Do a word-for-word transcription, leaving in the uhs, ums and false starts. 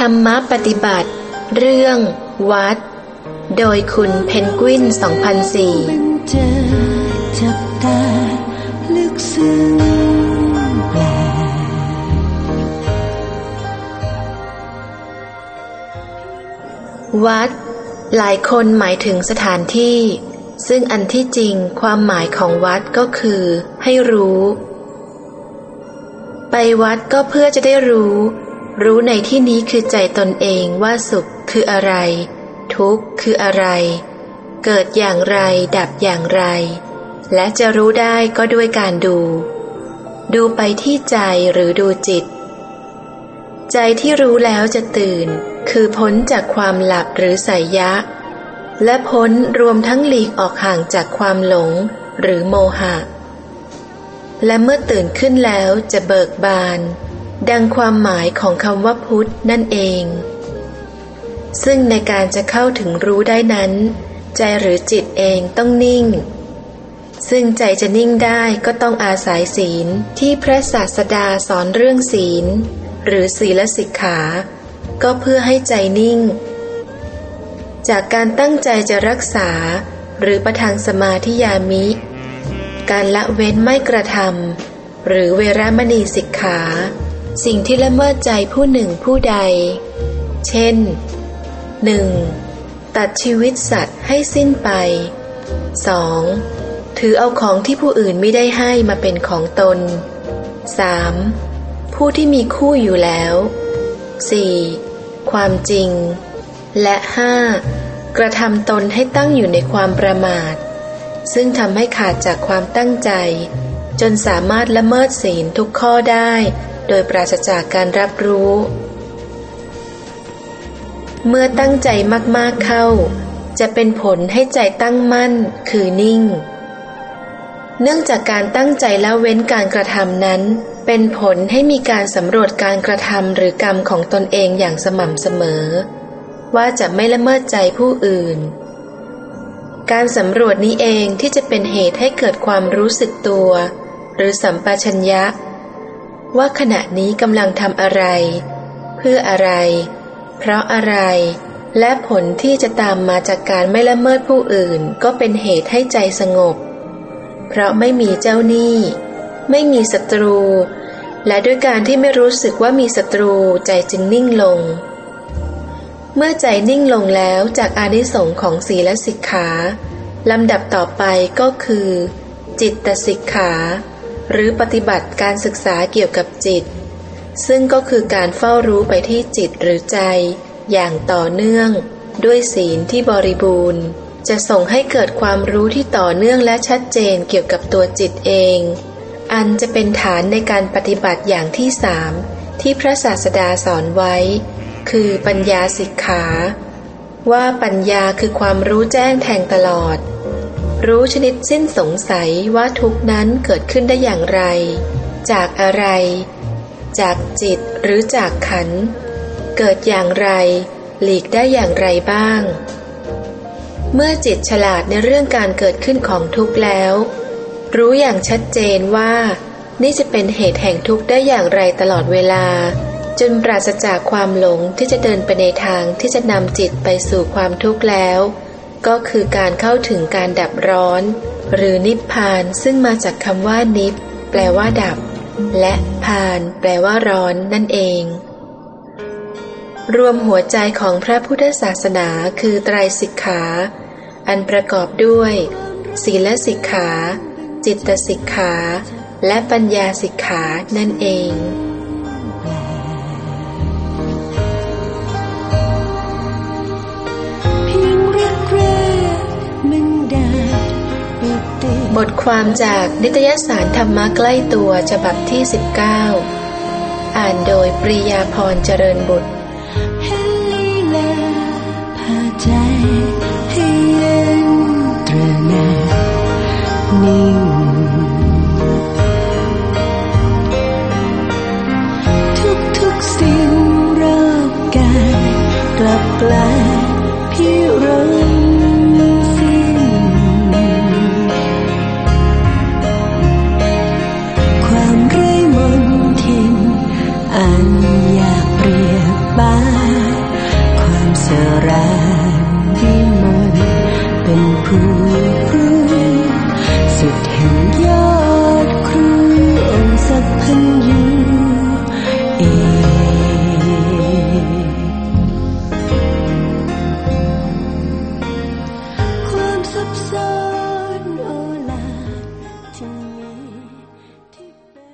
รรมปฏิบัติเรื่องวัดโดยคุณเพนกวิน สองพันสี่เจอจับตาลึกซึ้งแปลวัดหลายคนหมายถึงสถานที่ซึ่งอันที่จริงความหมายของวัดก็คือให้รู้ไปวัดก็เพื่อจะได้รู้รู้ในที่นี้คือใจตนเองว่าสุขคืออะไรทุกข์คืออะไรเกิดอย่างไรดับอย่างไรและจะรู้ได้ก็ด้วยการดูดูไปที่ใจหรือดูจิตใจที่รู้แล้วจะตื่นคือพ้นจากความหลับหรือไสยะและพ้นรวมทั้งหลีกออกห่างจากความหลงหรือโมหะและเมื่อตื่นขึ้นแล้วจะเบิกบานดังความหมายของคำว่าพุทธนั่นเองซึ่งในการจะเข้าถึงรู้ได้นั้นใจหรือจิตเองต้องนิ่งซึ่งใจจะนิ่งได้ก็ต้องอาศัยศีลที่พระศาสดาสอนเรื่องศีลหรือศีลสิกขาก็เพื่อให้ใจนิ่งจากการตั้งใจจะรักษาหรือประทานสมาธิยามิการละเว้นไม่กระทำหรือเวรมณีสิกขาสิ่งที่ละเมิดใจผู้หนึ่งผู้ใดเช่น หนึ่ง ตัดชีวิตสัตว์ให้สิ้นไป สอง ถือเอาของที่ผู้อื่นไม่ได้ให้มาเป็นของตน สาม ผู้ที่มีคู่อยู่แล้ว สี่ ความจริงและห้ากระทำตนให้ตั้งอยู่ในความประมาทซึ่งทำให้ขาดจากความตั้งใจจนสามารถละเมิดศีลทุกข้อได้โดยปราศจากการรับรู้เมื่อตั้งใจมากๆเข้าจะเป็นผลให้ใจตั้งมั่นคือนิ่งเนื่องจากการตั้งใจละเว้นการกระทำนั้นเป็นผลให้มีการสำรวจการกระทำหรือกรรมของตนเองอย่างสม่ำเสมอว่าจะไม่ละเมิดใจผู้อื่นการสำรวจนี้เองที่จะเป็นเหตุให้เกิดความรู้สึกตัวหรือสัมปชัญญะว่าขณะนี้กำลังทำอะไรเพื่ออะไรเพราะอะไรและผลที่จะตามมาจากการไม่ละเมิดผู้อื่นก็เป็นเหตุให้ใจสงบเพราะไม่มีเจ้าหนี้ไม่มีศัตรูและด้วยการที่ไม่รู้สึกว่ามีศัตรูใจจึงนิ่งลงเมื่อใจนิ่งลงแล้วจากอานิสงส์ของศีลสิกขาลำดับต่อไปก็คือจิตตสิกขาหรือปฏิบัติการศึกษาเกี่ยวกับจิตซึ่งก็คือการเฝ้ารู้ไปที่จิตหรือใจอย่างต่อเนื่องด้วยศีลที่บริบูรณ์จะส่งให้เกิดความรู้ที่ต่อเนื่องและชัดเจนเกี่ยวกับตัวจิตเองอันจะเป็นฐานในการปฏิบัติอย่างที่สามที่พระศาสดาสอนไว้คือปัญญาสิกขาว่าปัญญาคือความรู้แจ้งแทงตลอดรู้ชนิดสิ้นสงสัยว่าทุกข์นั้นเกิดขึ้นได้อย่างไรจากอะไรจากจิตหรือจากขันธ์เกิดอย่างไรหลีกได้อย่างไรบ้างเมื่อจิตฉลาดในเรื่องการเกิดขึ้นของทุกข์แล้วรู้อย่างชัดเจนว่านี่จะเป็นเหตุแห่งทุกข์ได้อย่างไรตลอดเวลาจนปราศจากความหลงที่จะเดินไปในทางที่จะนำจิตไปสู่ความทุกข์แล้วก็คือการเข้าถึงการดับร้อนหรือนิพพานซึ่งมาจากคำว่านิพแปลว่าดับและพานแปลว่าร้อนนั่นเองรวมหัวใจของพระพุทธศาสนาคือไตรสิกขาอันประกอบด้วยศีลสิกขาจิตตสิกขาและปัญญาสิกขานั่นเองบทความจากนิตยสารธรรมะใกล้ตัวฉบับที่สิบเก้าอ่านโดยปรียาพรเจริญบุตรเห็นลีลาพาใจให้เย็นตระหนักนิ่งทุกๆสิ่งรอบกายกลับกลายพิรมอันอยากเปรียบบ้างผู้